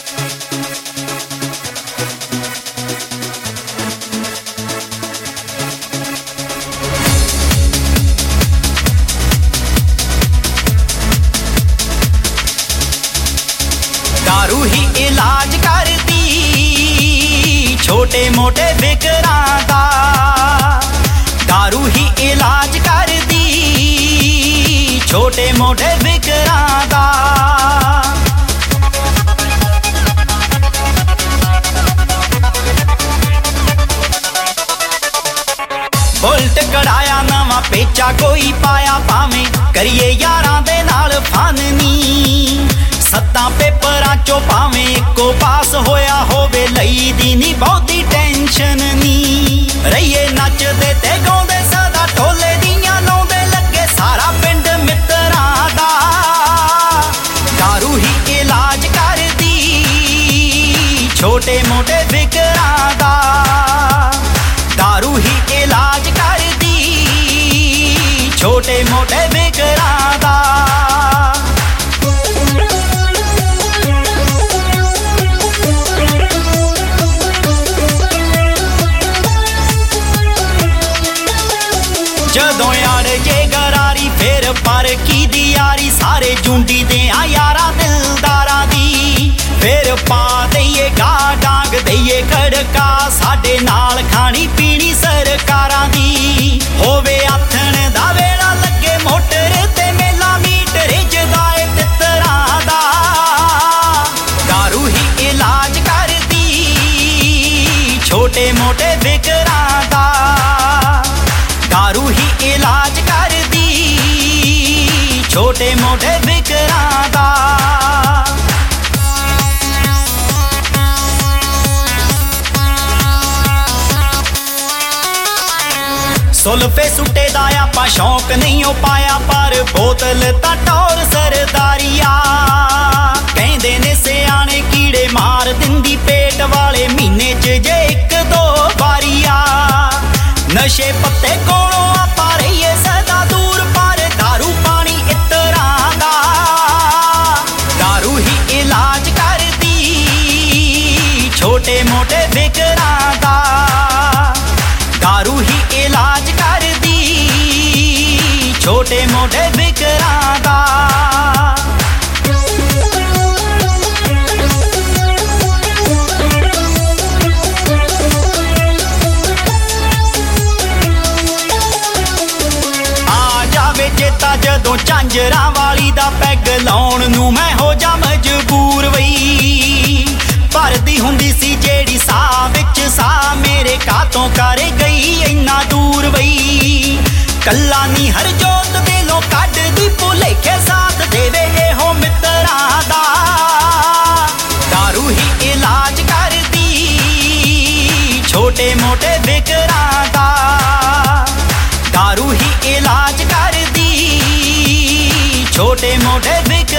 दारू ही इलाज करदी छोटे मोटे विकरां दा। दारू ही इलाज करदी छोटे मोटे विकरां दा। बुलट कढ़ाया नवा पेचा कोई पाया भावें करिए यारां दे नाल फाननी। सत्तां पेपरां चों भावें इक्को पास होया होवे लई दी नी बहुती टेंशन नी। रहिए नचदे ते गाउंदे सदा ढोले दियां लाउंदे लगे सारा पिंड मित्तरां दा। दारू ही इलाज करदी छोटे मोटे विकरां दा। दारू ही इलाज करदी छोटे मोटे विकरां दा। जदों यार जे गरारी फिर पर की दी यारी सारे जूंडी दे आ यारा दिलदारा दी। फिर पा दईए गा डांग दईए खड़का साडे नाल खानी पीनी सरकारां दी। होवे आथण दा वेला लगे मोटर ते मेला मीटर जदाए तितरां दा। दारू ही इलाज करदी छोटे मोटे विकरां दा। दारू ही इलाज करदी छोटे मोटे विकरां दा। सुल्फे सुट्टे दा आपां शौक नहीं हो पाया पर बोतल तां टौर सरदारिया। कहंदे ने सियाणे कीड़े मार दिंदी पेट वाले महीने च जे एक दो वारिया। नशे पत्ते कोलों आपां रहिए सदा दूर पर दारू पानी इतरां दा। दारू ही इलाज करदी छोटे मोटे विकरां दा। दारू ही इलाज करदी छोटे मोटे विकरां दा। चेता जदों झांजरां वाली दा पैग लाउण नूं मैं हो जा मजबूर वई। भरदी हुंदी सी जेड़ी साह विच साह मेरे कातों कर गई इन्ना दूर वई। कल्ला नी हर जोत दिलों कढ दी भुलेखे साथ देवे एहो मित्तरां दा। दारू ही इलाज करदी छोटे मोटे विकरां दा। दारू ही इलाज करदी छोटे मोटे विकरां